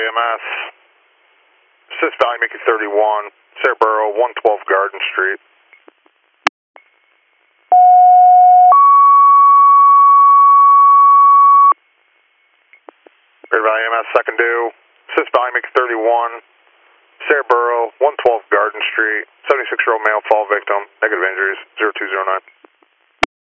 Valley EMS. Assist Valley Mickey 31, Sarah 112 Garden Street. Greater Valley EMS, second due. Assist Valley Mickey 31, Sarah 112 Garden Street. 76-year-old male fall victim. Negative injuries, 0209.